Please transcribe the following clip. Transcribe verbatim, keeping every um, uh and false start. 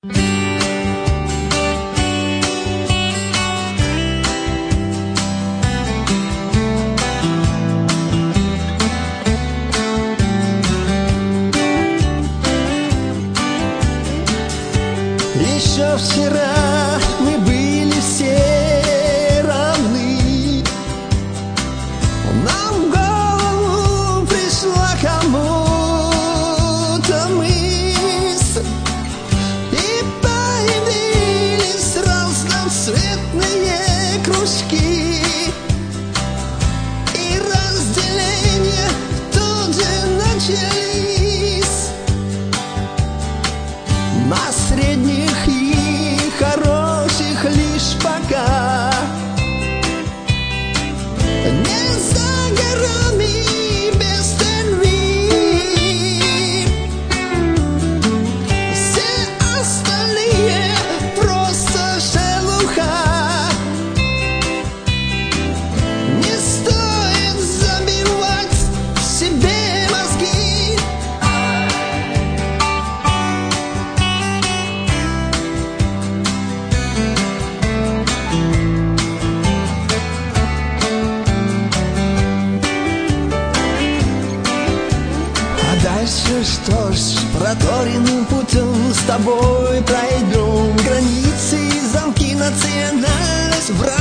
Еще вчера мы были все равны. Нам в голову пришла кому-то мысль, и появились разноцветные кружки, и разделения тут же начались. На средних и хороших лишь пока не за горами без любви. Все остальные просто шелуха. Не стоит забивать себе мозги. Дальше что ж, проторенным путем с тобой пройдем границы и замки национальность.